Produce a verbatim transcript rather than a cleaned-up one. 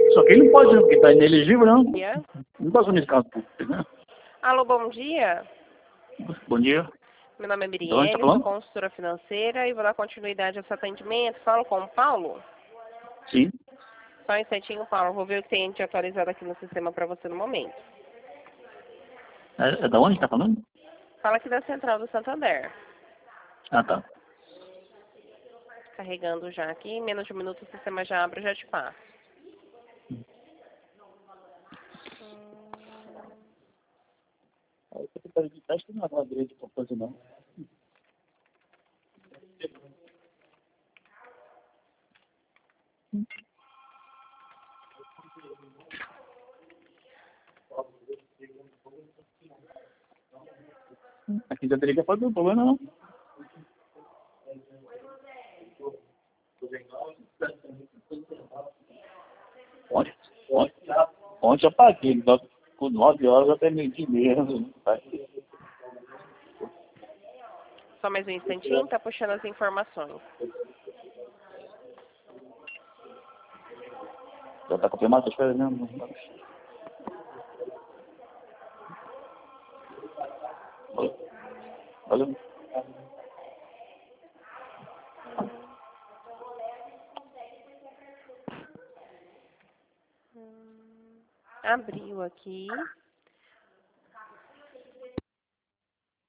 Só que ele não pode, porque está inelegível, não. Bom dia. Não posso nesse caso público, né? Alô, bom dia. Bom dia. Meu nome é De onde Mirielle, tá sou falando? consultora financeira e vou dar continuidade a esse atendimento. Falo com o Paulo? Sim. Só um instantinho, Paulo. Vou ver o que tem de atualizado aqui no sistema para você no momento. É, é da onde está falando? Fala aqui da Central do Santander. Ah, tá. Carregando já aqui. Em menos de um minuto o sistema já abre e já te passa. A secretaria de teste não é uma direito para fazer, não. Aqui já teria que fazer, o problema não. Ontem, ontem, ontem eu paguei, nove- com nove horas até meio-dia e meia. Só mais um instantinho, tá puxando as informações. Já está confirmado, estou esperando. Valeu. Abriu aqui.